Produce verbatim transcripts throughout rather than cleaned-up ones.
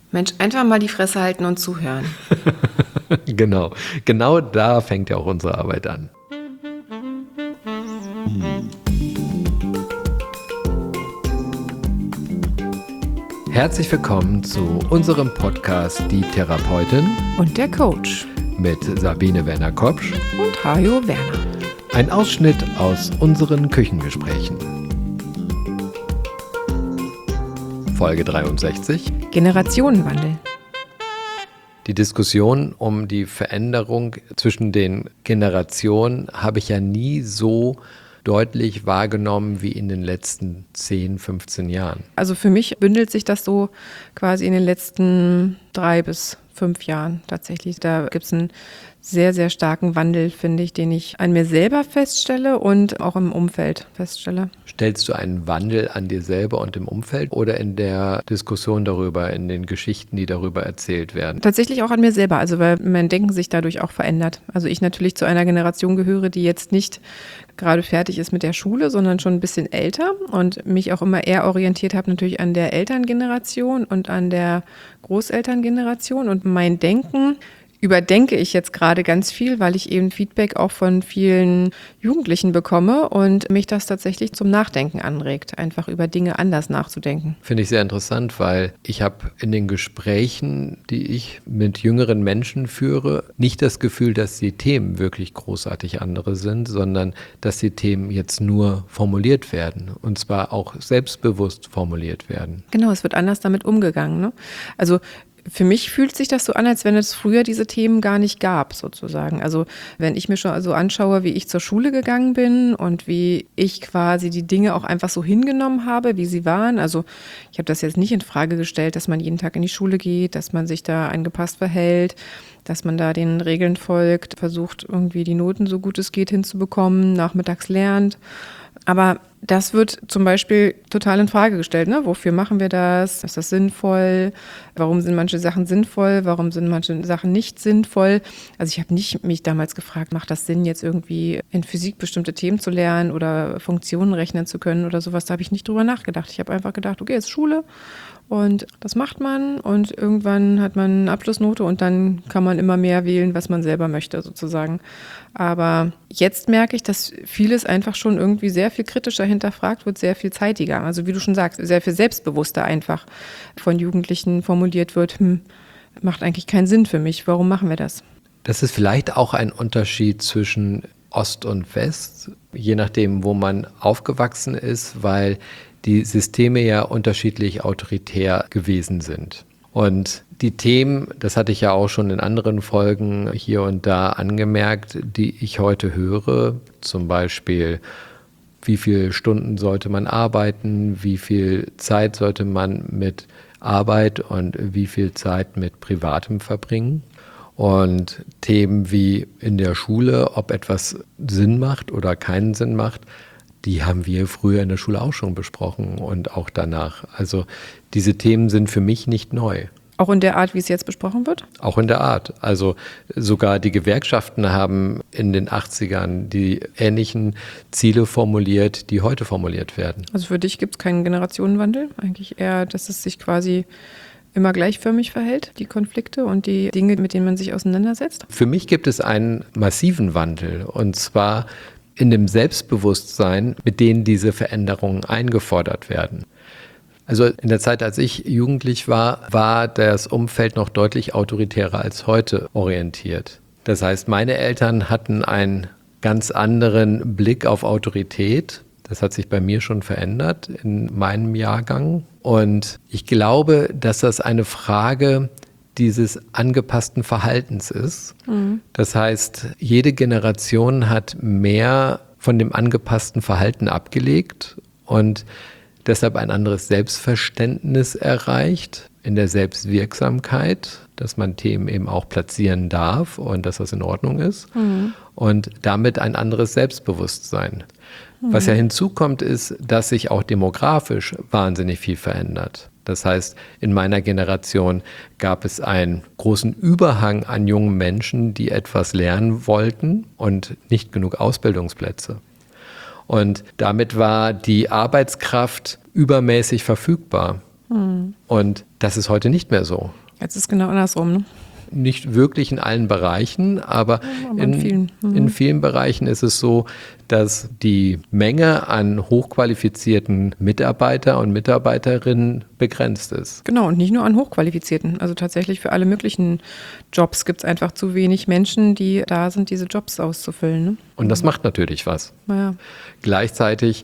Mensch, einfach mal die Fresse halten und zuhören. Genau, genau da fängt ja auch unsere Arbeit an. Herzlich willkommen zu unserem Podcast Die Therapeutin Und der Coach. mit Sabine Werner-Kopsch Und Hajo Werner. Ein Ausschnitt aus unseren Küchengesprächen. Folge dreiundsechzig. Generationenwandel. Die Diskussion um die Veränderung zwischen den Generationen habe ich ja nie so deutlich wahrgenommen wie in den letzten zehn, fünfzehn Jahren. Also für mich bündelt sich das so quasi in den letzten drei bis fünf Jahren tatsächlich. Da gibt es einen sehr, sehr starken Wandel, finde ich, den ich an mir selber feststelle und auch im Umfeld feststelle. Stellst du einen Wandel an dir selber und im Umfeld oder in der Diskussion darüber, in den Geschichten, die darüber erzählt werden? Tatsächlich auch an mir selber, also weil mein Denken sich dadurch auch verändert. Also ich natürlich zu einer Generation gehöre, die jetzt nicht gerade fertig ist mit der Schule, sondern schon ein bisschen älter und mich auch immer eher orientiert habe natürlich an der Elterngeneration und an der Großelterngeneration. Und mein Denken überdenke ich jetzt gerade ganz viel, weil ich eben Feedback auch von vielen Jugendlichen bekomme und mich das tatsächlich zum Nachdenken anregt, einfach über Dinge anders nachzudenken. Finde ich sehr interessant, weil ich habe in den Gesprächen, die ich mit jüngeren Menschen führe, nicht das Gefühl, dass die Themen wirklich großartig andere sind, sondern dass die Themen jetzt nur formuliert werden und zwar auch selbstbewusst formuliert werden. Genau, es wird anders damit umgegangen, ne? Also für mich fühlt sich das so an, als wenn es früher diese Themen gar nicht gab, sozusagen. Also wenn ich mir schon so anschaue, wie ich zur Schule gegangen bin und wie ich quasi die Dinge auch einfach so hingenommen habe, wie sie waren. Also ich habe das jetzt nicht in Frage gestellt, dass man jeden Tag in die Schule geht, dass man sich da angepasst verhält, dass man da den Regeln folgt, versucht irgendwie die Noten so gut es geht hinzubekommen, nachmittags lernt. Aber das wird zum Beispiel total in Frage gestellt. Ne? Wofür machen wir das? Ist das sinnvoll? Warum sind manche Sachen sinnvoll? Warum sind manche Sachen nicht sinnvoll? Also ich habe nicht mich damals gefragt, macht das Sinn, jetzt irgendwie in Physik bestimmte Themen zu lernen oder Funktionen rechnen zu können oder sowas? Da habe ich nicht drüber nachgedacht. Ich habe einfach gedacht, okay, jetzt Schule und das macht man und irgendwann hat man eine Abschlussnote und dann kann man immer mehr wählen, was man selber möchte sozusagen. Aber jetzt merke ich, dass vieles einfach schon irgendwie sehr viel kritischer hinterfragt wird, sehr viel zeitiger. Also wie du schon sagst, sehr viel selbstbewusster einfach von Jugendlichen formuliert wird, hm, macht eigentlich keinen Sinn für mich, warum machen wir das? Das ist vielleicht auch ein Unterschied zwischen Ost und West, je nachdem, wo man aufgewachsen ist, weil die Systeme ja unterschiedlich autoritär gewesen sind. Und die Themen, das hatte ich ja auch schon in anderen Folgen hier und da angemerkt, die ich heute höre, zum Beispiel, wie viele Stunden sollte man arbeiten, wie viel Zeit sollte man mit Arbeit und wie viel Zeit mit Privatem verbringen. Und Themen wie in der Schule, ob etwas Sinn macht oder keinen Sinn macht, die haben wir früher in der Schule auch schon besprochen und auch danach. Also diese Themen sind für mich nicht neu. Auch in der Art, wie es jetzt besprochen wird? Auch in der Art. Also sogar die Gewerkschaften haben in den achtzigern die ähnlichen Ziele formuliert, die heute formuliert werden. Also für dich gibt es keinen Generationenwandel? Eigentlich eher, dass es sich quasi immer gleichförmig verhält, die Konflikte und die Dinge, mit denen man sich auseinandersetzt? Für mich gibt es einen massiven Wandel und zwar in dem Selbstbewusstsein, mit denen diese Veränderungen eingefordert werden. Also in der Zeit, als ich jugendlich war, war das Umfeld noch deutlich autoritärer als heute orientiert. Das heißt, meine Eltern hatten einen ganz anderen Blick auf Autorität. Das hat sich bei mir schon verändert in meinem Jahrgang. Und ich glaube, dass das eine Frage dieses angepassten Verhaltens ist. Mhm. Das heißt, jede Generation hat mehr von dem angepassten Verhalten abgelegt und deshalb ein anderes Selbstverständnis erreicht in der Selbstwirksamkeit, dass man Themen eben auch platzieren darf und dass das in Ordnung ist. Mhm. Und damit ein anderes Selbstbewusstsein. Mhm. Was ja hinzukommt, ist, dass sich auch demografisch wahnsinnig viel verändert. Das heißt, in meiner Generation gab es einen großen Überhang an jungen Menschen, die etwas lernen wollten und nicht genug Ausbildungsplätze. Und damit war die Arbeitskraft übermäßig verfügbar. Hm. Und das ist heute nicht mehr so. Jetzt ist es genau andersrum, ne? Nicht wirklich in allen Bereichen, aber, Ja, aber in, in vielen. Mhm. in vielen Bereichen ist es so, dass die Menge an hochqualifizierten Mitarbeiter und Mitarbeiterinnen begrenzt ist. Genau, und nicht nur an Hochqualifizierten. Also tatsächlich für alle möglichen Jobs gibt es einfach zu wenig Menschen, die da sind, diese Jobs auszufüllen. Ne? Und das macht natürlich was. Naja. Gleichzeitig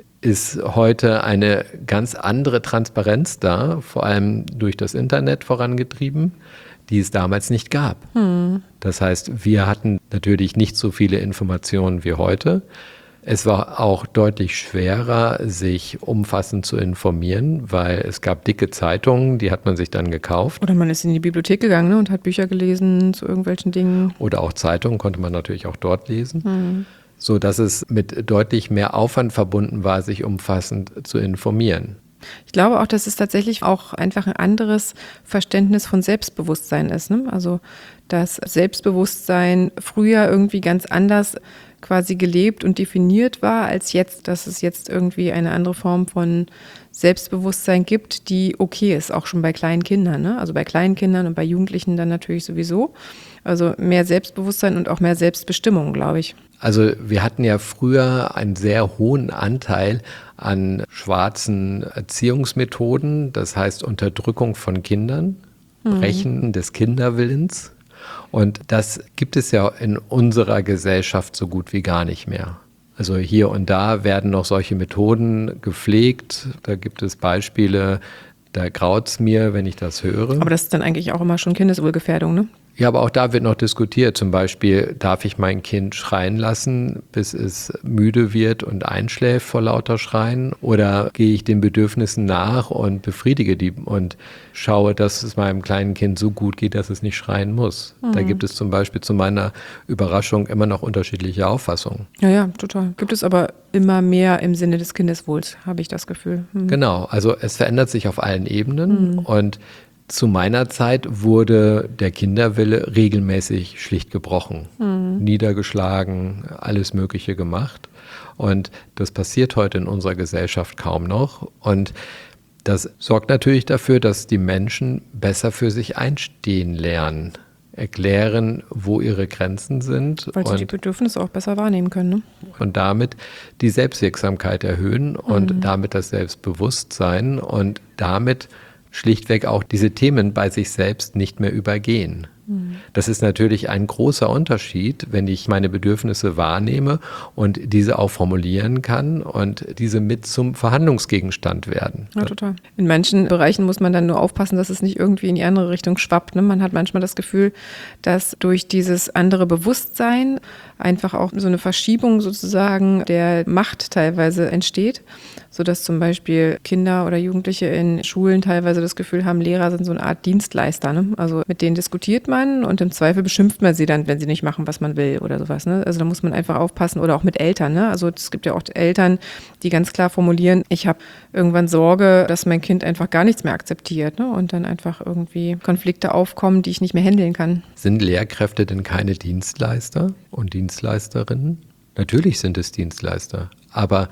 ist heute eine ganz andere Transparenz da, vor allem durch das Internet vorangetrieben, die es damals nicht gab. Hm. Das heißt, wir hatten natürlich nicht so viele Informationen wie heute. Es war auch deutlich schwerer, sich umfassend zu informieren, weil es gab dicke Zeitungen, die hat man sich dann gekauft. Oder man ist in die Bibliothek gegangen, ne, und hat Bücher gelesen zu irgendwelchen Dingen. Oder auch Zeitungen konnte man natürlich auch dort lesen. Hm. So dass es mit deutlich mehr Aufwand verbunden war, sich umfassend zu informieren. Ich glaube auch, dass es tatsächlich auch einfach ein anderes Verständnis von Selbstbewusstsein ist. Ne? Also, dass Selbstbewusstsein früher irgendwie ganz anders quasi gelebt und definiert war als jetzt, dass es jetzt irgendwie eine andere Form von Selbstbewusstsein gibt, die okay ist, auch schon bei kleinen Kindern. Ne? Also bei kleinen Kindern und bei Jugendlichen dann natürlich sowieso. Also mehr Selbstbewusstsein und auch mehr Selbstbestimmung, glaube ich. Also wir hatten ja früher einen sehr hohen Anteil an schwarzen Erziehungsmethoden, das heißt Unterdrückung von Kindern, Brechen des Kinderwillens. Und das gibt es ja in unserer Gesellschaft so gut wie gar nicht mehr. Also hier und da werden noch solche Methoden gepflegt. Da gibt es Beispiele, da graut's mir, wenn ich das höre. Aber das ist dann eigentlich auch immer schon Kindeswohlgefährdung, ne? Ja, aber auch da wird noch diskutiert. Zum Beispiel, darf ich mein Kind schreien lassen, bis es müde wird und einschläft vor lauter Schreien? Oder gehe ich den Bedürfnissen nach und befriedige die und schaue, dass es meinem kleinen Kind so gut geht, dass es nicht schreien muss? Mhm. Da gibt es zum Beispiel zu meiner Überraschung immer noch unterschiedliche Auffassungen. Ja, ja, total. Gibt es aber immer mehr im Sinne des Kindeswohls, habe ich das Gefühl. Mhm. Genau, also es verändert sich auf allen Ebenen, mhm. und zu meiner Zeit wurde der Kinderwille regelmäßig schlicht gebrochen, mhm. niedergeschlagen, alles Mögliche gemacht. Und das passiert heute in unserer Gesellschaft kaum noch. Und das sorgt natürlich dafür, dass die Menschen besser für sich einstehen lernen, erklären, wo ihre Grenzen sind. Weil sie die Bedürfnisse auch besser wahrnehmen können. Ne? Und damit die Selbstwirksamkeit erhöhen und mhm. damit das Selbstbewusstsein und damit schlichtweg auch diese Themen bei sich selbst nicht mehr übergehen. Mhm. Das ist natürlich ein großer Unterschied, wenn ich meine Bedürfnisse wahrnehme und diese auch formulieren kann und diese mit zum Verhandlungsgegenstand werden. Ja, total. In manchen Bereichen muss man dann nur aufpassen, dass es nicht irgendwie in die andere Richtung schwappt. Ne? Man hat manchmal das Gefühl, dass durch dieses andere Bewusstsein einfach auch so eine Verschiebung sozusagen der Macht teilweise entsteht, sodass zum Beispiel Kinder oder Jugendliche in Schulen teilweise das Gefühl haben, Lehrer sind so eine Art Dienstleister. Ne? Also mit denen diskutiert man und im Zweifel beschimpft man sie dann, wenn sie nicht machen, was man will oder sowas. Ne? Also da muss man einfach aufpassen, oder auch mit Eltern. Ne? Also es gibt ja auch Eltern, die ganz klar formulieren, ich habe irgendwann Sorge, dass mein Kind einfach gar nichts mehr akzeptiert, ne? Und dann einfach irgendwie Konflikte aufkommen, die ich nicht mehr handeln kann. Sind Lehrkräfte denn keine Dienstleister und Dienstleisterinnen? Natürlich sind es Dienstleister, aber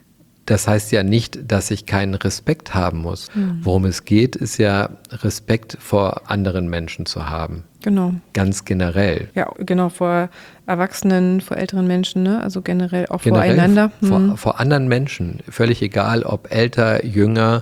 das heißt ja nicht, dass ich keinen Respekt haben muss. Mhm. Worum es geht, ist ja Respekt vor anderen Menschen zu haben. Genau. Ganz generell. Ja, genau, vor Erwachsenen, vor älteren Menschen, ne? Also generell auch generell voreinander. Mhm. Vor, vor anderen Menschen, völlig egal, ob älter, jünger,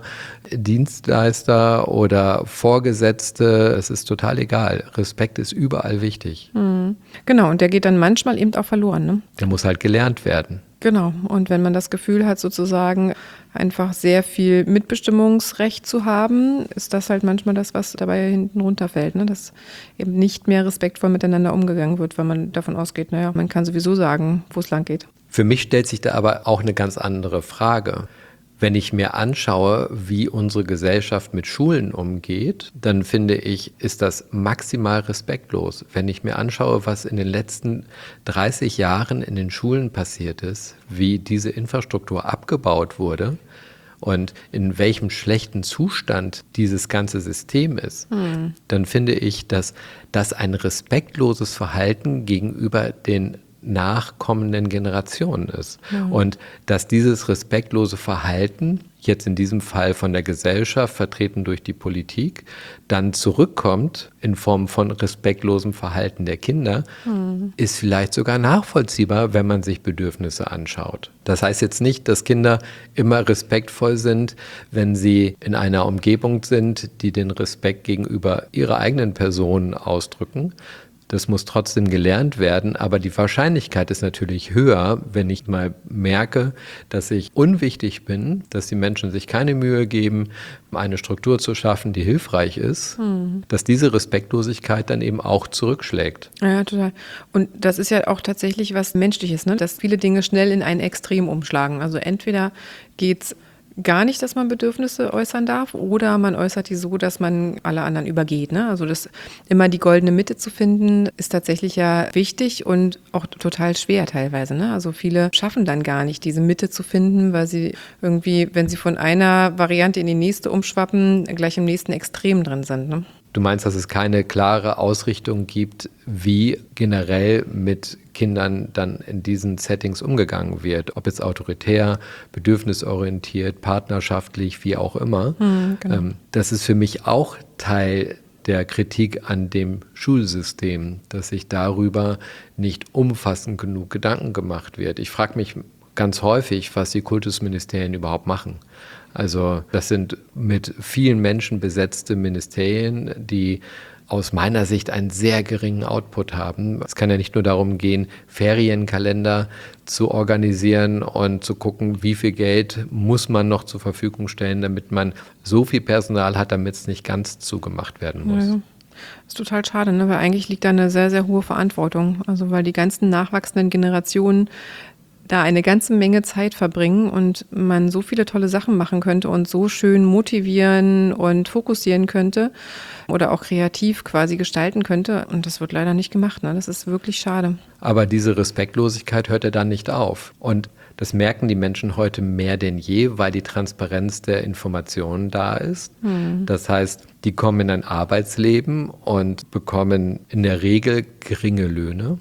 Dienstleister oder Vorgesetzte, es ist total egal. Respekt ist überall wichtig. Mhm. Genau, und der geht dann manchmal eben auch verloren, ne? Der muss halt gelernt werden. Genau, und wenn man das Gefühl hat, sozusagen einfach sehr viel Mitbestimmungsrecht zu haben, ist das halt manchmal das, was dabei hinten runterfällt, ne? Dass eben nicht mehr respektvoll miteinander umgegangen wird, weil man davon ausgeht, naja, man kann sowieso sagen, wo es lang geht. Für mich stellt sich da aber auch eine ganz andere Frage. Wenn ich mir anschaue, wie unsere Gesellschaft mit Schulen umgeht, dann finde ich, ist das maximal respektlos. Wenn ich mir anschaue, was in den letzten dreißig Jahren in den Schulen passiert ist, wie diese Infrastruktur abgebaut wurde und in welchem schlechten Zustand dieses ganze System ist, hm. dann finde ich, dass das ein respektloses Verhalten gegenüber den nachkommenden Generationen ist. Mhm. Und dass dieses respektlose Verhalten jetzt in diesem Fall von der Gesellschaft, vertreten durch die Politik, dann zurückkommt in Form von respektlosem Verhalten der Kinder, mhm. ist vielleicht sogar nachvollziehbar, wenn man sich Bedürfnisse anschaut. Das heißt jetzt nicht, dass Kinder immer respektvoll sind, wenn sie in einer Umgebung sind, die den Respekt gegenüber ihrer eigenen Person ausdrücken. Das muss trotzdem gelernt werden, aber die Wahrscheinlichkeit ist natürlich höher, wenn ich mal merke, dass ich unwichtig bin, dass die Menschen sich keine Mühe geben, eine Struktur zu schaffen, die hilfreich ist, hm. dass diese Respektlosigkeit dann eben auch zurückschlägt. Ja, total. Und das ist ja auch tatsächlich was Menschliches, ne? Dass viele Dinge schnell in ein Extrem umschlagen. Also entweder geht's gar nicht, dass man Bedürfnisse äußern darf, oder man äußert die so, dass man alle anderen übergeht. Ne? Also das immer die goldene Mitte zu finden, ist tatsächlich ja wichtig und auch total schwer teilweise. Ne? Also viele schaffen dann gar nicht, diese Mitte zu finden, weil sie irgendwie, wenn sie von einer Variante in die nächste umschwappen, gleich im nächsten Extrem drin sind. Ne? Du meinst, dass es keine klare Ausrichtung gibt, wie generell mit Kindern dann in diesen Settings umgegangen wird, ob jetzt autoritär, bedürfnisorientiert, partnerschaftlich, wie auch immer. Mhm, genau. ähm, das ist für mich auch Teil der Kritik an dem Schulsystem, dass sich darüber nicht umfassend genug Gedanken gemacht wird. Ich frage mich ganz häufig, was die Kultusministerien überhaupt machen. Also das sind mit vielen Menschen besetzte Ministerien, die aus meiner Sicht einen sehr geringen Output haben. Es kann ja nicht nur darum gehen, Ferienkalender zu organisieren und zu gucken, wie viel Geld muss man noch zur Verfügung stellen, damit man so viel Personal hat, damit es nicht ganz zugemacht werden muss. Ja. Das ist total schade, ne? Weil eigentlich liegt da eine sehr, sehr hohe Verantwortung. Also weil die ganzen nachwachsenden Generationen da eine ganze Menge Zeit verbringen und man so viele tolle Sachen machen könnte und so schön motivieren und fokussieren könnte oder auch kreativ quasi gestalten könnte. Und das wird leider nicht gemacht. Ne? Das ist wirklich schade. Aber diese Respektlosigkeit hört ja dann nicht auf. Und das merken die Menschen heute mehr denn je, weil die Transparenz der Informationen da ist. Hm. Das heißt, die kommen in ein Arbeitsleben und bekommen in der Regel geringe Löhne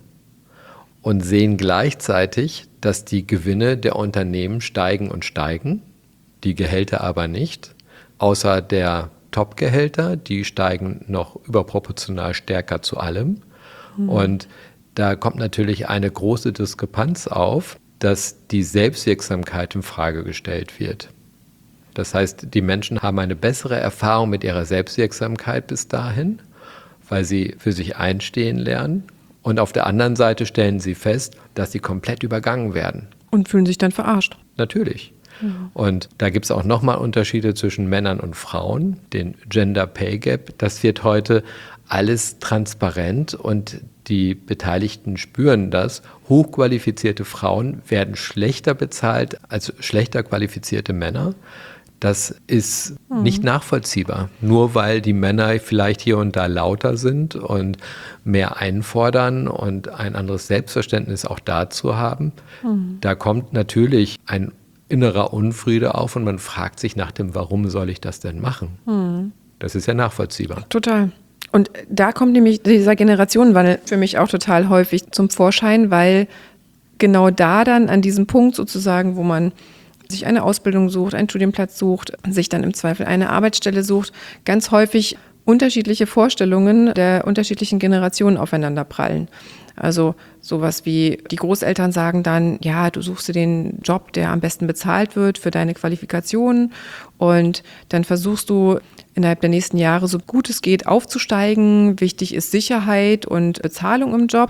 und sehen gleichzeitig, dass die Gewinne der Unternehmen steigen und steigen, die Gehälter aber nicht, außer der Top-Gehälter, die steigen noch überproportional stärker zu allem. Mhm. Und da kommt natürlich eine große Diskrepanz auf, dass die Selbstwirksamkeit in Frage gestellt wird. Das heißt, die Menschen haben eine bessere Erfahrung mit ihrer Selbstwirksamkeit bis dahin, weil sie für sich einstehen lernen. Und auf der anderen Seite stellen sie fest, dass sie komplett übergangen werden. Und fühlen sich dann verarscht. Natürlich. Mhm. Und da gibt es auch nochmal Unterschiede zwischen Männern und Frauen, den Gender Pay Gap. Das wird heute alles transparent und die Beteiligten spüren das. Hochqualifizierte Frauen werden schlechter bezahlt als schlechter qualifizierte Männer. Das ist mhm. nicht nachvollziehbar, nur weil die Männer vielleicht hier und da lauter sind und mehr einfordern und ein anderes Selbstverständnis auch dazu haben. Mhm. Da kommt natürlich ein innerer Unfriede auf und man fragt sich nach dem, warum soll ich das denn machen? Mhm. Das ist ja nachvollziehbar. Total. Und da kommt nämlich dieser Generationenwandel für mich auch total häufig zum Vorschein, weil genau da dann an diesem Punkt sozusagen, wo man sich eine Ausbildung sucht, einen Studienplatz sucht, sich dann im Zweifel eine Arbeitsstelle sucht, ganz häufig unterschiedliche Vorstellungen der unterschiedlichen Generationen aufeinander prallen. Also sowas wie, die Großeltern sagen dann, ja, du suchst dir den Job, der am besten bezahlt wird für deine Qualifikationen und dann versuchst du innerhalb der nächsten Jahre so gut es geht aufzusteigen. Wichtig ist Sicherheit und Bezahlung im Job.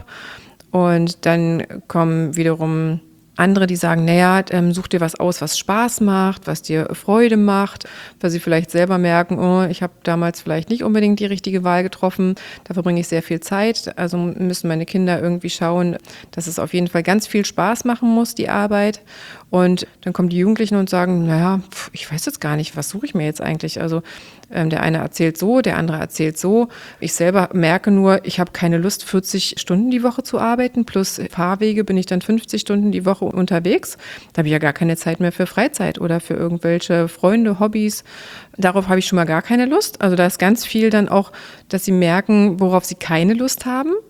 Und dann kommen wiederum andere, die sagen, naja, ähm, such dir was aus, was Spaß macht, was dir Freude macht, weil sie vielleicht selber merken, oh, ich habe damals vielleicht nicht unbedingt die richtige Wahl getroffen, da verbringe ich sehr viel Zeit, also müssen meine Kinder irgendwie schauen, dass es auf jeden Fall ganz viel Spaß machen muss, die Arbeit. Und dann kommen die Jugendlichen und sagen, naja, pf, ich weiß jetzt gar nicht, was suche ich mir jetzt eigentlich? Also ähm, der eine erzählt so, der andere erzählt so. Ich selber merke nur, ich habe keine Lust, vierzig Stunden die Woche zu arbeiten, plus Fahrwege bin ich dann fünfzig Stunden die Woche unterwegs. Da habe ich ja gar keine Zeit mehr für Freizeit oder für irgendwelche Freunde, Hobbys. Darauf habe ich schon mal gar keine Lust. Also da ist ganz viel dann auch, dass sie merken, worauf sie keine Lust haben.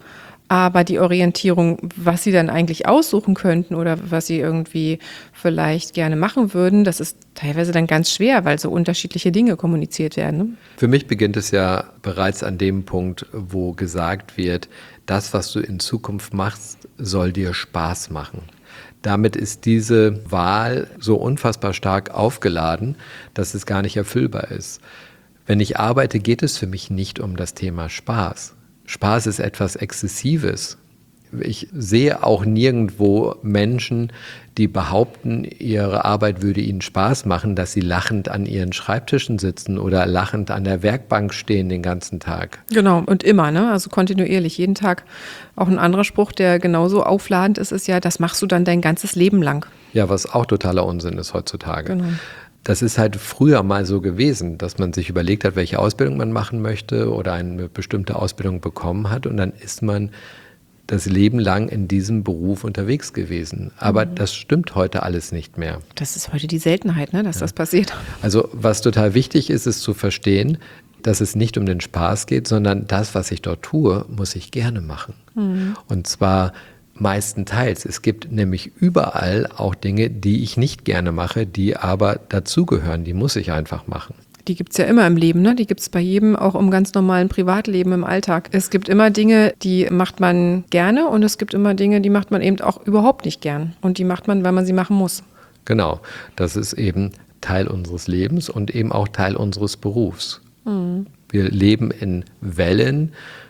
Aber die Orientierung, was sie dann eigentlich aussuchen könnten oder was sie irgendwie vielleicht gerne machen würden, das ist teilweise dann ganz schwer, weil so unterschiedliche Dinge kommuniziert werden. Ne? Für mich beginnt es ja bereits an dem Punkt, wo gesagt wird, das, was du in Zukunft machst, soll dir Spaß machen. Damit ist diese Wahl so unfassbar stark aufgeladen, dass es gar nicht erfüllbar ist. Wenn ich arbeite, geht es für mich nicht um das Thema Spaß. Spaß ist etwas Exzessives. Ich sehe auch nirgendwo Menschen, die behaupten, ihre Arbeit würde ihnen Spaß machen, dass sie lachend an ihren Schreibtischen sitzen oder lachend an der Werkbank stehen den ganzen Tag. Genau, und immer, ne? Also kontinuierlich, jeden Tag. Auch ein anderer Spruch, der genauso aufladend ist, ist ja, das machst du dann dein ganzes Leben lang. Ja, was auch totaler Unsinn ist heutzutage. Genau. Das ist halt früher mal so gewesen, dass man sich überlegt hat, welche Ausbildung man machen möchte oder eine bestimmte Ausbildung bekommen hat und dann ist man das Leben lang in diesem Beruf unterwegs gewesen. Aber mhm. das stimmt heute alles nicht mehr. Das ist heute die Seltenheit, ne, dass ja. das passiert. Also was total wichtig ist, ist zu verstehen, dass es nicht um den Spaß geht, sondern das, was ich dort tue, muss ich gerne machen. Mhm. Und zwar meistenteils. Es gibt nämlich überall auch Dinge, die ich nicht gerne mache, die aber dazugehören, die muss ich einfach machen. Die gibt es ja immer im Leben, ne? Die gibt es bei jedem auch im ganz normalen Privatleben, im Alltag. Es gibt immer Dinge, die macht man gerne und es gibt immer Dinge, die macht man eben auch überhaupt nicht gern. Und die macht man, weil man sie machen muss. Genau, das ist eben Teil unseres Lebens und eben auch Teil unseres Berufs. Mhm. Wir leben in Wellen,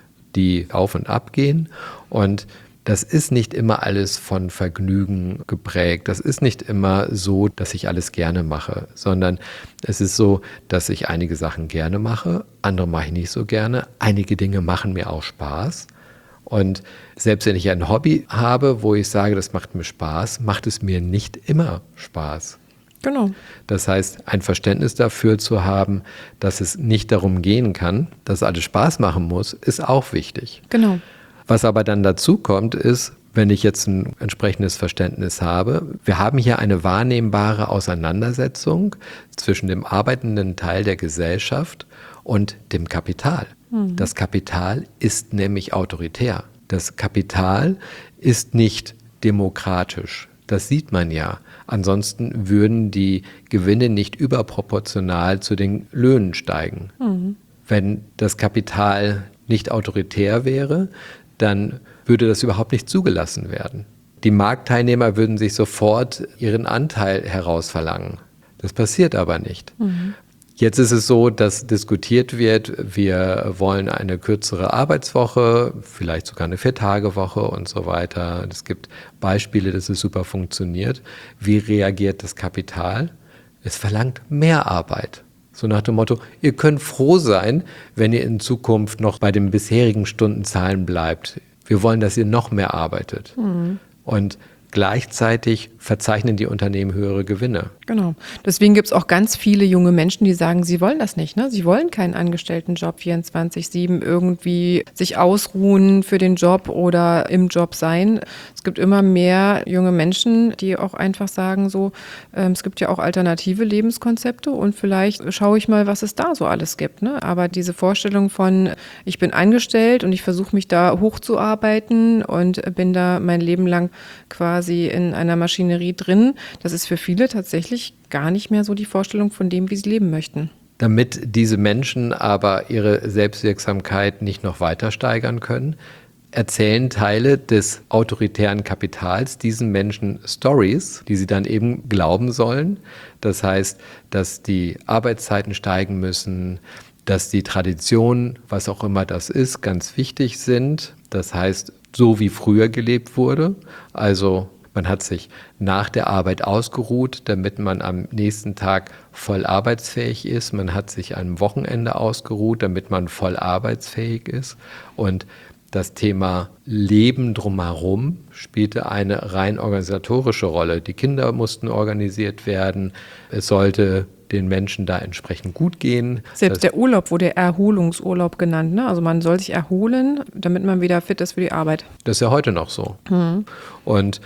die auf und ab gehen und das ist nicht immer alles von Vergnügen geprägt. Das ist nicht immer so, dass ich alles gerne mache, sondern es ist so, dass ich einige Sachen gerne mache, andere mache ich nicht so gerne. Einige Dinge machen mir auch Spaß. Und selbst wenn ich ein Hobby habe, wo ich sage, das macht mir Spaß, macht es mir nicht immer Spaß. Genau. Das heißt, ein Verständnis dafür zu haben, dass es nicht darum gehen kann, dass alles Spaß machen muss, ist auch wichtig. Genau. Was aber dann dazu kommt, ist, wenn ich jetzt ein entsprechendes Verständnis habe, wir haben hier eine wahrnehmbare Auseinandersetzung zwischen dem arbeitenden Teil der Gesellschaft und dem Kapital. Mhm. Das Kapital ist nämlich autoritär. Das Kapital ist nicht demokratisch. Das sieht man ja. Ansonsten würden die Gewinne nicht überproportional zu den Löhnen steigen. Mhm. Wenn das Kapital nicht autoritär wäre, dann würde das überhaupt nicht zugelassen werden. Die Marktteilnehmer würden sich sofort ihren Anteil herausverlangen. Das passiert aber nicht. Mhm. Jetzt ist es so, dass diskutiert wird, wir wollen eine kürzere Arbeitswoche, vielleicht sogar eine Vier-Tage-Woche und so weiter. Es gibt Beispiele, dass es super funktioniert. Wie reagiert das Kapital? Es verlangt mehr Arbeit. So nach dem Motto, ihr könnt froh sein, wenn ihr in Zukunft noch bei den bisherigen Stundenzahlen bleibt. Wir wollen, dass ihr noch mehr arbeitet. Mhm. Und gleichzeitig verzeichnen die Unternehmen höhere Gewinne. Genau. Deswegen gibt es auch ganz viele junge Menschen, die sagen, sie wollen das nicht. Ne? Sie wollen keinen Angestelltenjob vierundzwanzig sieben irgendwie sich ausruhen für den Job oder im Job sein. Es gibt immer mehr junge Menschen, die auch einfach sagen so, ähm, es gibt ja auch alternative Lebenskonzepte und vielleicht schaue ich mal, was es da so alles gibt. Ne? Aber diese Vorstellung von, ich bin angestellt und ich versuche mich da hochzuarbeiten und bin da mein Leben lang quasi in einer Maschinerie drin, das ist für viele tatsächlich gar nicht mehr so die Vorstellung von dem, wie sie leben möchten. Damit diese Menschen aber ihre Selbstwirksamkeit nicht noch weiter steigern können, erzählen Teile des autoritären Kapitals diesen Menschen Stories, die sie dann eben glauben sollen. Das heißt, dass die Arbeitszeiten steigen müssen, dass die Traditionen, was auch immer das ist, ganz wichtig sind. Das heißt, so wie früher gelebt wurde, also man hat sich nach der Arbeit ausgeruht, damit man am nächsten Tag voll arbeitsfähig ist. Man hat sich am Wochenende ausgeruht, damit man voll arbeitsfähig ist. Und das Thema Leben drumherum spielte eine rein organisatorische Rolle. Die Kinder mussten organisiert werden. Es sollte den Menschen da entsprechend gut gehen. Selbst der Urlaub wurde Erholungsurlaub genannt. Ne? Also man soll sich erholen, damit man wieder fit ist für die Arbeit. Das ist ja heute noch so. Mhm. Und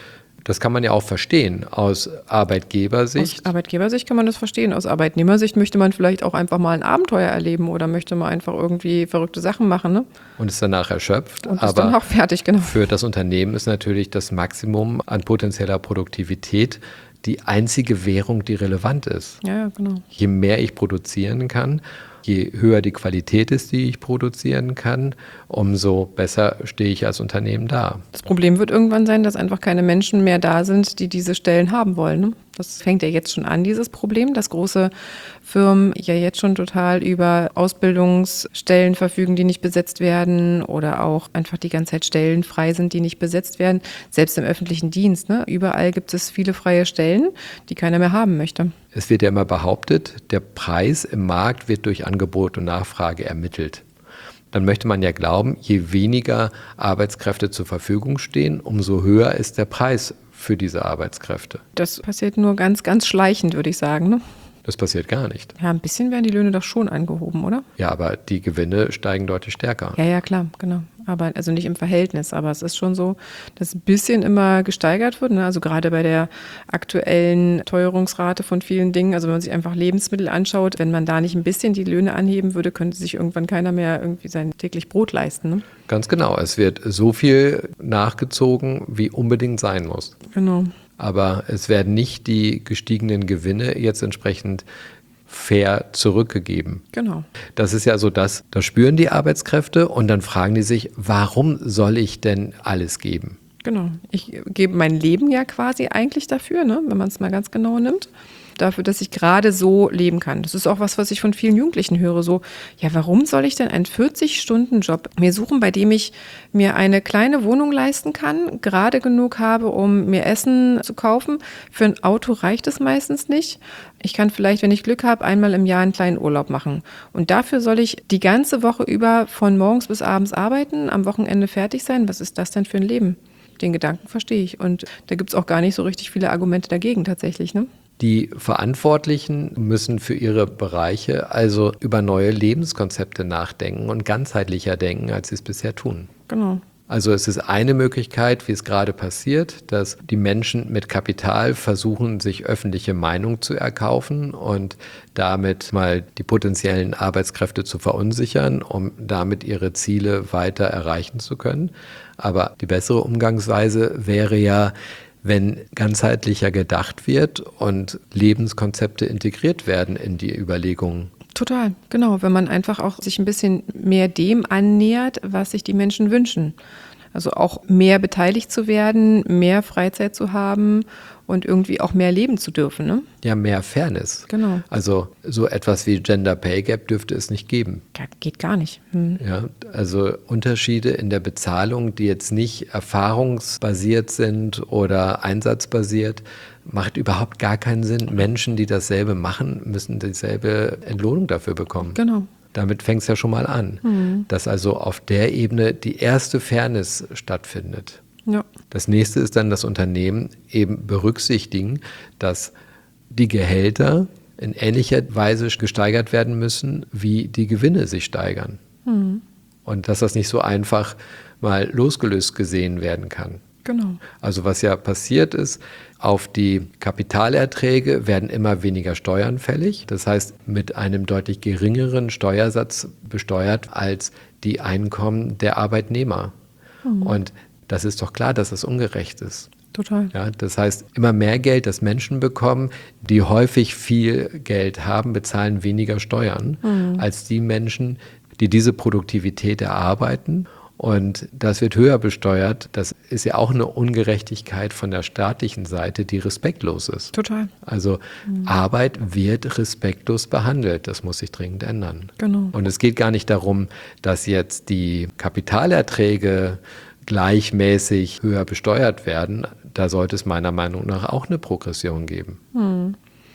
Das kann man ja auch verstehen aus Arbeitgebersicht. Aus Arbeitgebersicht kann man das verstehen. Aus Arbeitnehmersicht möchte man vielleicht auch einfach mal ein Abenteuer erleben oder möchte mal einfach irgendwie verrückte Sachen machen. Ne? Und ist danach erschöpft. Und ist aber dann auch fertig, genau. Für das Unternehmen ist natürlich das Maximum an potenzieller Produktivität die einzige Währung, die relevant ist. Ja, genau. Je mehr ich produzieren kann, je höher die Qualität ist, die ich produzieren kann, umso besser stehe ich als Unternehmen da. Das Problem wird irgendwann sein, dass einfach keine Menschen mehr da sind, die diese Stellen haben wollen. Ne? Das fängt ja jetzt schon an, dieses Problem, dass große Firmen ja jetzt schon total über Ausbildungsstellen verfügen, die nicht besetzt werden oder auch einfach die ganze Zeit Stellen frei sind, die nicht besetzt werden. Selbst im öffentlichen Dienst. Ne? Überall gibt es viele freie Stellen, die keiner mehr haben möchte. Es wird ja immer behauptet, der Preis im Markt wird durch Angebot und Nachfrage ermittelt. Dann möchte man ja glauben, je weniger Arbeitskräfte zur Verfügung stehen, umso höher ist der Preis für diese Arbeitskräfte. Das passiert nur ganz, ganz schleichend, würde ich sagen. Ne? Das passiert gar nicht. Ja, ein bisschen werden die Löhne doch schon angehoben, oder? Ja, aber die Gewinne steigen deutlich stärker. Ja, ja, klar, genau. Aber also nicht im Verhältnis, aber es ist schon so, dass ein bisschen immer gesteigert wird. Ne? Also gerade bei der aktuellen Teuerungsrate von vielen Dingen, also wenn man sich einfach Lebensmittel anschaut, wenn man da nicht ein bisschen die Löhne anheben würde, könnte sich irgendwann keiner mehr irgendwie sein täglich Brot leisten. Ne? Ganz genau. Es wird so viel nachgezogen, wie unbedingt sein muss. Genau. Aber es werden nicht die gestiegenen Gewinne jetzt entsprechend fair zurückgegeben. Genau. Das ist ja so, dass das spüren die Arbeitskräfte und dann fragen die sich, warum soll ich denn alles geben? Genau. Ich gebe mein Leben ja quasi eigentlich dafür, ne, wenn man es mal ganz genau nimmt. Dafür, dass ich gerade so leben kann. Das ist auch was, was ich von vielen Jugendlichen höre. So, ja, warum soll ich denn einen vierzig-Stunden-Job mir suchen, bei dem ich mir eine kleine Wohnung leisten kann, gerade genug habe, um mir Essen zu kaufen? Für ein Auto reicht es meistens nicht. Ich kann vielleicht, wenn ich Glück habe, einmal im Jahr einen kleinen Urlaub machen. Und dafür soll ich die ganze Woche über von morgens bis abends arbeiten, am Wochenende fertig sein. Was ist das denn für ein Leben? Den Gedanken verstehe ich. Und da gibt es auch gar nicht so richtig viele Argumente dagegen tatsächlich, ne? Die Verantwortlichen müssen für ihre Bereiche also über neue Lebenskonzepte nachdenken und ganzheitlicher denken, als sie es bisher tun. Genau. Also es ist eine Möglichkeit, wie es gerade passiert, dass die Menschen mit Kapital versuchen, sich öffentliche Meinung zu erkaufen und damit mal die potenziellen Arbeitskräfte zu verunsichern, um damit ihre Ziele weiter erreichen zu können. Aber die bessere Umgangsweise wäre ja, wenn ganzheitlicher gedacht wird und Lebenskonzepte integriert werden in die Überlegungen. Total, genau. Wenn man einfach auch sich ein bisschen mehr dem annähert, was sich die Menschen wünschen. Also auch mehr beteiligt zu werden, mehr Freizeit zu haben und irgendwie auch mehr leben zu dürfen. Ne? Ja, mehr Fairness. Genau. Also so etwas wie Gender Pay Gap dürfte es nicht geben. Ja, geht gar nicht. Hm. Ja, also Unterschiede in der Bezahlung, die jetzt nicht erfahrungsbasiert sind oder einsatzbasiert, macht überhaupt gar keinen Sinn. Menschen, die dasselbe machen, müssen dieselbe Entlohnung dafür bekommen. Genau. Damit fängt es ja schon mal an, mhm. dass also auf der Ebene die erste Fairness stattfindet. Ja. Das nächste ist dann das Unternehmen eben berücksichtigen, dass die Gehälter in ähnlicher Weise gesteigert werden müssen, wie die Gewinne sich steigern. Mhm. Und dass das nicht so einfach mal losgelöst gesehen werden kann. Genau. Also was ja passiert ist, auf die Kapitalerträge werden immer weniger Steuern fällig. Das heißt, mit einem deutlich geringeren Steuersatz besteuert als die Einkommen der Arbeitnehmer. Mhm. Und das ist doch klar, dass das ungerecht ist. Total. Ja, das heißt, immer mehr Geld, das Menschen bekommen, die häufig viel Geld haben, bezahlen weniger Steuern mhm. als die Menschen, die diese Produktivität erarbeiten. Und das wird höher besteuert. Das ist ja auch eine Ungerechtigkeit von der staatlichen Seite, die respektlos ist. Total. Also mhm. Arbeit wird respektlos behandelt. Das muss sich dringend ändern. Genau. Und es geht gar nicht darum, dass jetzt die Kapitalerträge gleichmäßig höher besteuert werden. Da sollte es meiner Meinung nach auch eine Progression geben. Mhm.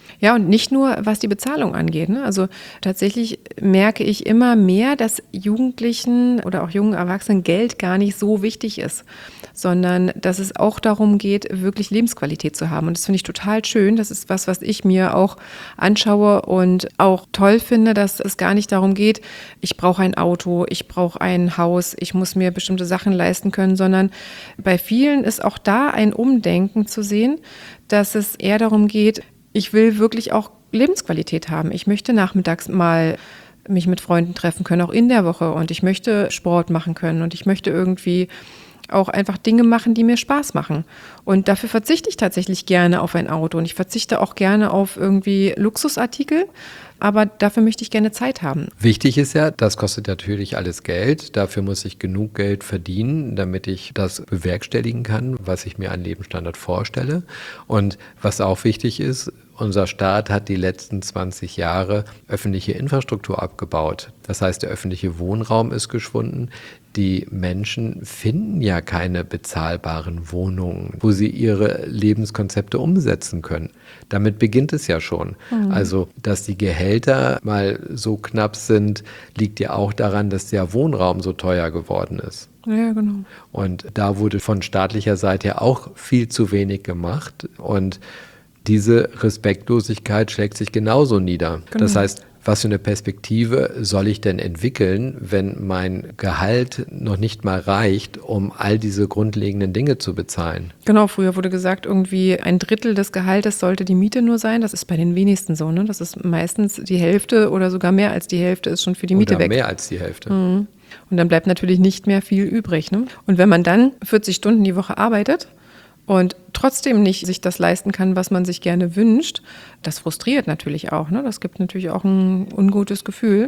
Ja, und nicht nur, was die Bezahlung angeht. Ne? Also tatsächlich merke ich immer mehr, dass Jugendlichen oder auch jungen Erwachsenen Geld gar nicht so wichtig ist, sondern dass es auch darum geht, wirklich Lebensqualität zu haben. Und das finde ich total schön. Das ist was, was ich mir auch anschaue und auch toll finde, dass es gar nicht darum geht, ich brauche ein Auto, ich brauche ein Haus, ich muss mir bestimmte Sachen leisten können, sondern bei vielen ist auch da ein Umdenken zu sehen, dass es eher darum geht, ich will wirklich auch Lebensqualität haben. Ich möchte nachmittags mal mich mit Freunden treffen können, auch in der Woche. Und ich möchte Sport machen können. Und ich möchte irgendwie auch einfach Dinge machen, die mir Spaß machen. Und dafür verzichte ich tatsächlich gerne auf ein Auto. Und ich verzichte auch gerne auf irgendwie Luxusartikel. Aber dafür möchte ich gerne Zeit haben. Wichtig ist ja, das kostet natürlich alles Geld. Dafür muss ich genug Geld verdienen, damit ich das bewerkstelligen kann, was ich mir an Lebensstandard vorstelle. Und was auch wichtig ist, unser Staat hat die letzten zwanzig Jahre öffentliche Infrastruktur abgebaut. Das heißt, der öffentliche Wohnraum ist geschwunden. Die Menschen finden ja keine bezahlbaren Wohnungen, wo sie ihre Lebenskonzepte umsetzen können. Damit beginnt es ja schon. Mhm. Also, dass die Gehälter mal so knapp sind, liegt ja auch daran, dass der Wohnraum so teuer geworden ist. Ja, genau. Und da wurde von staatlicher Seite ja auch viel zu wenig gemacht. Und diese Respektlosigkeit schlägt sich genauso nieder. Genau. Das heißt, was für eine Perspektive soll ich denn entwickeln, wenn mein Gehalt noch nicht mal reicht, um all diese grundlegenden Dinge zu bezahlen? Genau, früher wurde gesagt, irgendwie ein Drittel des Gehaltes sollte die Miete nur sein. Das ist bei den wenigsten so, ne? Das ist meistens die Hälfte oder sogar mehr als die Hälfte ist schon für die Miete oder weg. Mehr als die Hälfte. Mhm. Und dann bleibt natürlich nicht mehr viel übrig. Ne? Und wenn man dann vierzig Stunden die Woche arbeitet und trotzdem nicht sich das leisten kann, was man sich gerne wünscht, das frustriert natürlich auch. Ne? Das gibt natürlich auch ein ungutes Gefühl.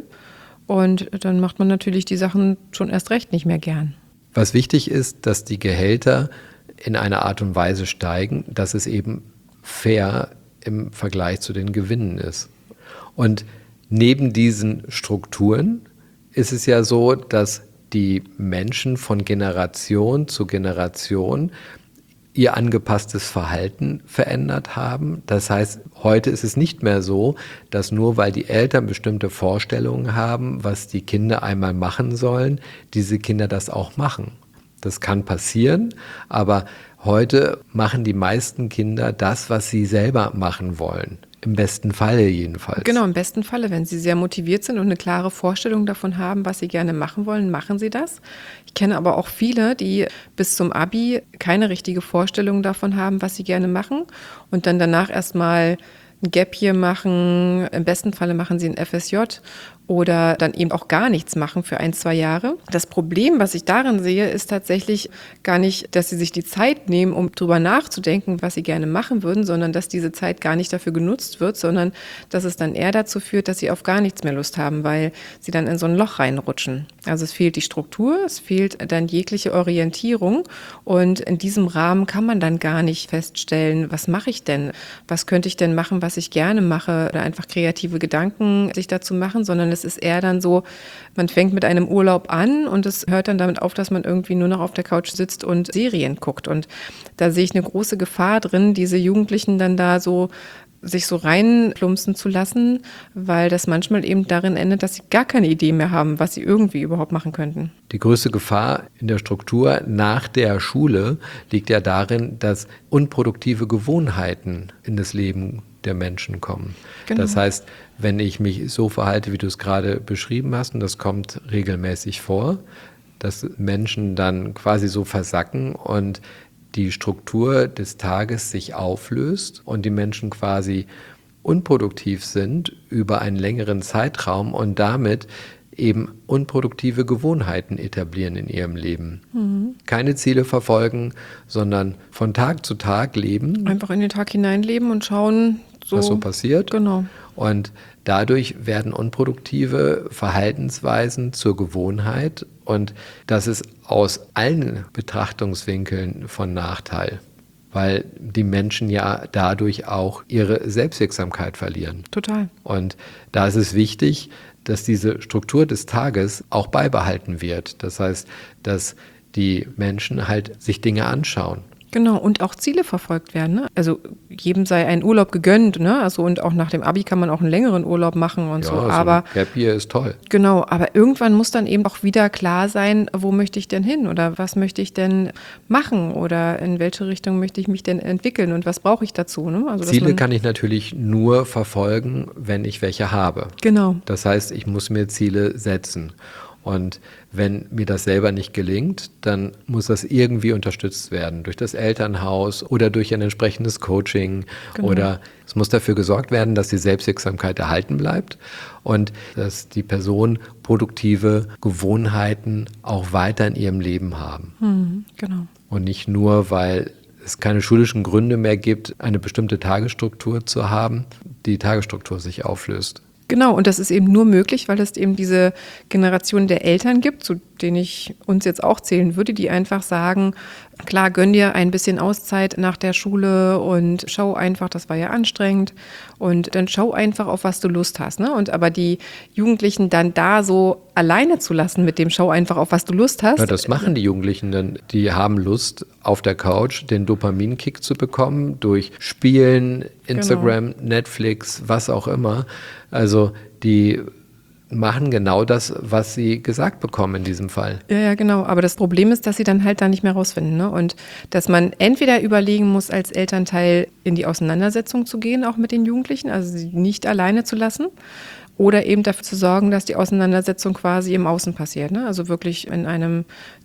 Und dann macht man natürlich die Sachen schon erst recht nicht mehr gern. Was wichtig ist, dass die Gehälter in einer Art und Weise steigen, dass es eben fair im Vergleich zu den Gewinnen ist. Und neben diesen Strukturen ist es ja so, dass die Menschen von Generation zu Generation ihr angepasstes Verhalten verändert haben. Das heißt, heute ist es nicht mehr so, dass nur weil die Eltern bestimmte Vorstellungen haben, was die Kinder einmal machen sollen, diese Kinder das auch machen. Das kann passieren, aber heute machen die meisten Kinder das, was sie selber machen wollen. Im besten Falle jedenfalls. Genau, im besten Falle, wenn sie sehr motiviert sind und eine klare Vorstellung davon haben, was sie gerne machen wollen, machen sie das. Ich kenne aber auch viele, die bis zum Abi keine richtige Vorstellung davon haben, was sie gerne machen und dann danach erstmal ein Gap Year machen, im besten Falle machen sie ein F S J oder dann eben auch gar nichts machen für ein, zwei Jahre. Das Problem, was ich darin sehe, ist tatsächlich gar nicht, dass sie sich die Zeit nehmen, um drüber nachzudenken, was sie gerne machen würden, sondern dass diese Zeit gar nicht dafür genutzt wird, sondern dass es dann eher dazu führt, dass sie auf gar nichts mehr Lust haben, weil sie dann in so ein Loch reinrutschen. Also es fehlt die Struktur, es fehlt dann jegliche Orientierung und in diesem Rahmen kann man dann gar nicht feststellen, was mache ich denn? Was könnte ich denn machen, was ich gerne mache oder einfach kreative Gedanken sich dazu machen, sondern es ist eher dann so, man fängt mit einem Urlaub an und es hört dann damit auf, dass man irgendwie nur noch auf der Couch sitzt und Serien guckt. Und da sehe ich eine große Gefahr drin, diese Jugendlichen dann da so sich so reinplumpsen zu lassen, weil das manchmal eben darin endet, dass sie gar keine Idee mehr haben, was sie irgendwie überhaupt machen könnten. Die größte Gefahr in der Struktur nach der Schule liegt ja darin, dass unproduktive Gewohnheiten in das Leben der Menschen kommen. Genau. Das heißt, wenn ich mich so verhalte, wie du es gerade beschrieben hast, und das kommt regelmäßig vor, dass Menschen dann quasi so versacken und die Struktur des Tages sich auflöst und die Menschen quasi unproduktiv sind über einen längeren Zeitraum und damit eben unproduktive Gewohnheiten etablieren in ihrem Leben. Mhm. Keine Ziele verfolgen, sondern von Tag zu Tag leben. Einfach in den Tag hineinleben und schauen, so, was so passiert. Genau. Und dadurch werden unproduktive Verhaltensweisen zur Gewohnheit und das ist aus allen Betrachtungswinkeln von Nachteil, weil die Menschen ja dadurch auch ihre Selbstwirksamkeit verlieren. Total. Und da ist es wichtig, dass diese Struktur des Tages auch beibehalten wird. Das heißt, dass die Menschen halt sich Dinge anschauen. Genau, und auch Ziele verfolgt werden. Ne? Also jedem sei ein Urlaub gegönnt, ne? Also und auch nach dem Abi kann man auch einen längeren Urlaub machen und Ja, so. so Aber ein Gap Year ist toll. genau, aber irgendwann muss dann eben auch wieder klar sein, wo möchte ich denn hin oder was möchte ich denn machen oder in welche Richtung möchte ich mich denn entwickeln und was brauche ich dazu. Ne? Also, dass Ziele man, kann ich natürlich nur verfolgen, wenn ich welche habe. genau. Das heißt, ich muss mir Ziele setzen. Und wenn mir das selber nicht gelingt, dann muss das irgendwie unterstützt werden durch das Elternhaus oder durch ein entsprechendes Coaching. Genau. Oder es muss dafür gesorgt werden, dass die Selbstwirksamkeit erhalten bleibt und dass die Person produktive Gewohnheiten auch weiter in ihrem Leben haben. Hm, genau. Und nicht nur, weil es keine schulischen Gründe mehr gibt, eine bestimmte Tagesstruktur zu haben, die Tagesstruktur sich auflöst. Genau, und das ist eben nur möglich, weil es eben diese Generation der Eltern gibt, zu denen ich uns jetzt auch zählen würde, die einfach sagen, klar, gönn dir ein bisschen Auszeit nach der Schule und schau einfach, das war ja anstrengend und dann schau einfach, auf was du Lust hast. Ne? Und aber die Jugendlichen dann da so alleine zu lassen mit dem schau einfach, auf was du Lust hast. Ja, das machen die Jugendlichen dann. Die haben Lust, auf der Couch den Dopaminkick zu bekommen durch Spielen, Instagram, genau. Netflix, was auch immer. Also die machen genau das, was sie gesagt bekommen in diesem Fall. Ja, ja, genau. Aber das Problem ist, dass sie dann halt da nicht mehr rausfinden. Ne? Und dass man entweder überlegen muss, als Elternteil in die Auseinandersetzung zu gehen, auch mit den Jugendlichen, also sie nicht alleine zu lassen. Oder eben dafür zu sorgen, dass die Auseinandersetzung quasi im Außen passiert. Ne? Also wirklich in einem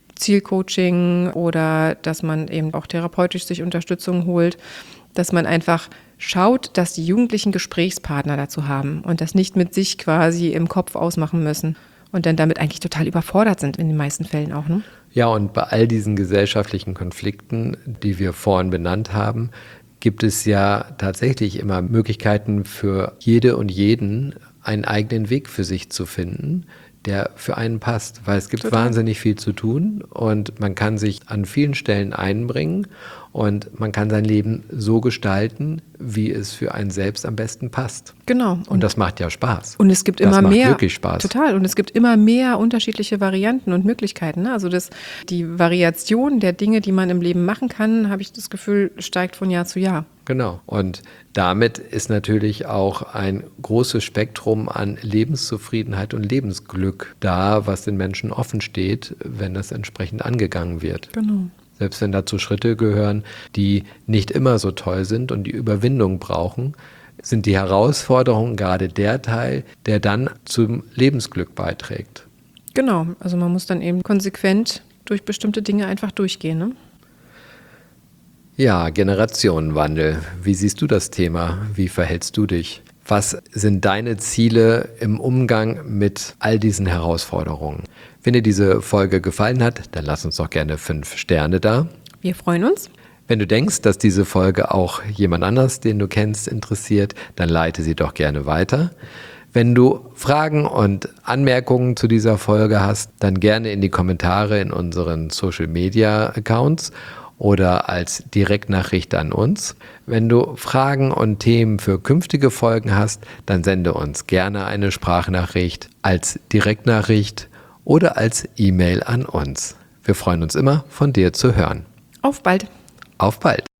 Zielcoaching oder dass man eben auch therapeutisch sich Unterstützung holt, dass man einfach schaut, dass die Jugendlichen Gesprächspartner dazu haben und das nicht mit sich quasi im Kopf ausmachen müssen und dann damit eigentlich total überfordert sind in den meisten Fällen auch. Ne? Ja, und bei all diesen gesellschaftlichen Konflikten, die wir vorhin benannt haben, gibt es ja tatsächlich immer Möglichkeiten für jede und jeden, einen eigenen Weg für sich zu finden, der für einen passt. Weil es gibt Total. wahnsinnig viel zu tun und man kann sich an vielen Stellen einbringen und man kann sein Leben so gestalten, wie es für einen selbst am besten passt. Genau. Und, und das macht ja Spaß. Und es gibt das immer macht mehr. wirklich Spaß. Total. Und es gibt immer mehr unterschiedliche Varianten und Möglichkeiten. Ne? Also das, die Variation der Dinge, die man im Leben machen kann, habe ich das Gefühl, steigt von Jahr zu Jahr. Genau. Und damit ist natürlich auch ein großes Spektrum an Lebenszufriedenheit und Lebensglück da, was den Menschen offen steht, wenn das entsprechend angegangen wird. Genau. Selbst wenn dazu Schritte gehören, die nicht immer so toll sind und die Überwindung brauchen, sind die Herausforderungen gerade der Teil, der dann zum Lebensglück beiträgt. Genau, also man muss dann eben konsequent durch bestimmte Dinge einfach durchgehen, ne? Ja, Generationenwandel. Wie siehst du das Thema? Wie verhältst du dich? Was sind deine Ziele im Umgang mit all diesen Herausforderungen? Wenn dir diese Folge gefallen hat, dann lass uns doch gerne fünf Sterne da. Wir freuen uns. Wenn du denkst, dass diese Folge auch jemand anders, den du kennst, interessiert, dann leite sie doch gerne weiter. Wenn du Fragen und Anmerkungen zu dieser Folge hast, dann gerne in die Kommentare in unseren Social-Media-Accounts oder als Direktnachricht an uns. Wenn du Fragen und Themen für künftige Folgen hast, dann sende uns gerne eine Sprachnachricht als Direktnachricht oder als E-Mail an uns. Wir freuen uns immer, von dir zu hören. Auf bald. Auf bald.